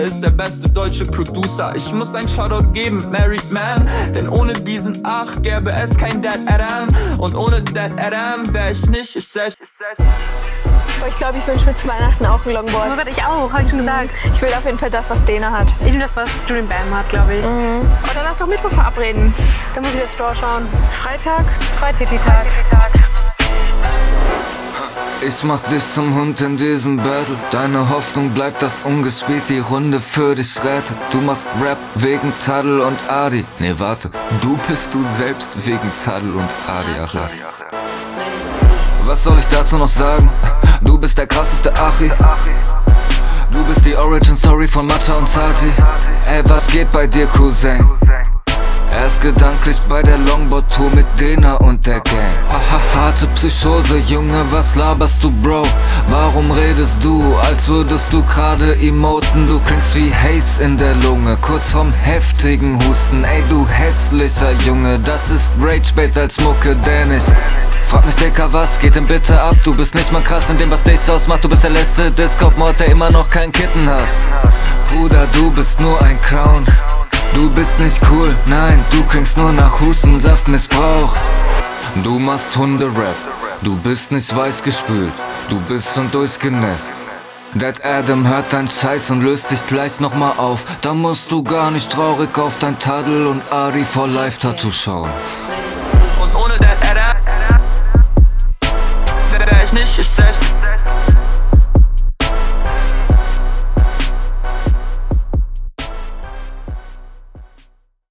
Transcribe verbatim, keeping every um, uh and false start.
ist der beste deutsche Producer. Ich muss ein Shoutout geben, Married Man, denn ohne diesen Ach gäbe es kein Dad Adam. Und ohne Dad Adam wär ich nicht ich selbst. Ich glaube, ich wünsche mir zu Weihnachten auch ein Longboard. Oh Gott, ich auch, habe ich schon gesagt. Ich will auf jeden Fall das, was Dena hat. Ich nehme das, was Julian Bam hat, glaube ich. Mhm. Und dann lass doch Mittwoch verabreden. Dann muss ich jetzt Store schauen. Freitag? Freitititag. Ich mach dich zum Hund in diesem Battle. Deine Hoffnung bleibt, dass ungespielt die Runde für dich rettet. Du machst Rap wegen Tadel und Adi. Nee, warte, du bist du selbst wegen Tadel und Adi. Ach, ja. Was soll ich dazu noch sagen? Du bist der krasseste Achi. Du bist die Origin Story von Matcha und Sati. Ey, was geht bei dir, Cousin? Er ist gedanklich bei der Longboard-Tour mit Dena und der Gang. Haha, harte Psychose, Junge, was laberst du, Bro? Warum redest du, als würdest du gerade emoten? Du klingst wie Haze in der Lunge, kurz vorm heftigen Husten. Ey, du hässlicher Junge, das ist Rage-Bait als Mucke, denn ich frag mich, Dicker, was geht denn bitte ab? Du bist nicht mal krass in dem, was dich ausmacht. Du bist der letzte Discord-Mod, der immer noch kein Kitten hat. Bruder, du bist nur ein Clown. Du bist nicht cool, nein, du klingst nur nach Hustensaftmissbrauch. Du machst Hunde-Rap, du bist nicht weichgespült, du bist schon durchgenässt. Dad Adam hört dein Scheiß und löst sich gleich nochmal auf. Da musst du gar nicht traurig auf dein Tadel und Adi for Life Tattoo schauen.